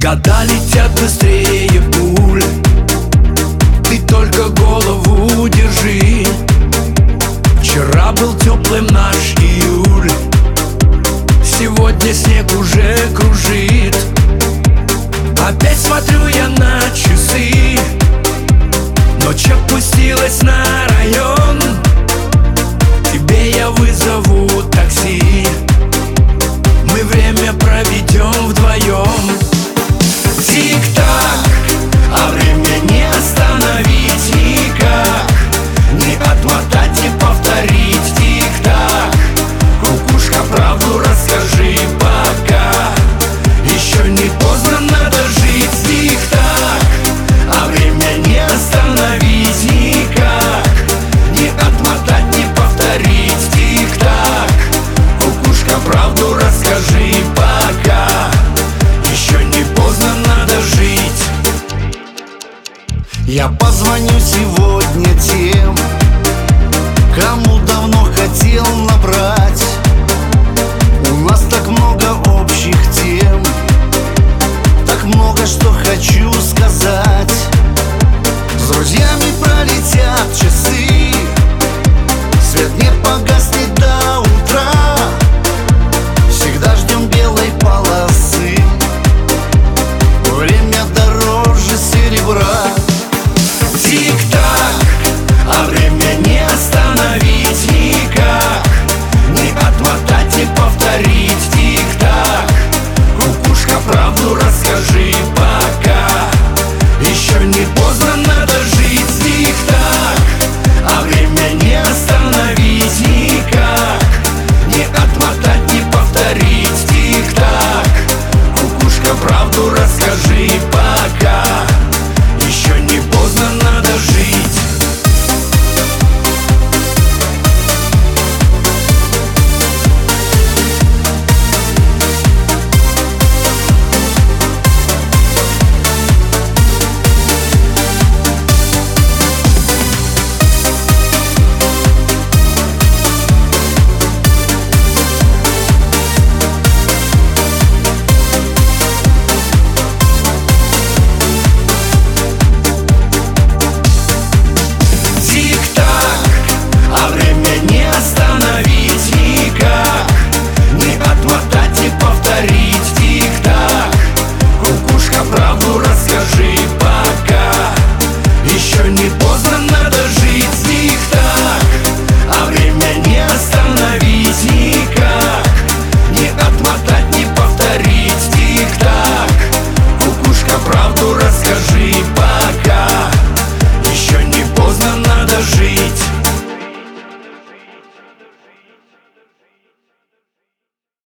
Года летят быстрее пуль, ты только голову держи. Вчера был теплым наш июль, сегодня снег уже кружит. Опять смотрю я на часы, ночь опустилась на район. Тебе я вызову такси, мы время проведем вдвоем. Тик-так, а время не остановить никак, не отмотать и повторить. Тик-так, кукушка, правду расскажи пока, еще не поздно, надо жить. Тик-так, а время не остановить никак, не отмотать, не повторить. Тик-так, кукушка, правду расскажи пока, еще не поздно, надо жить. Я позвоню сегодня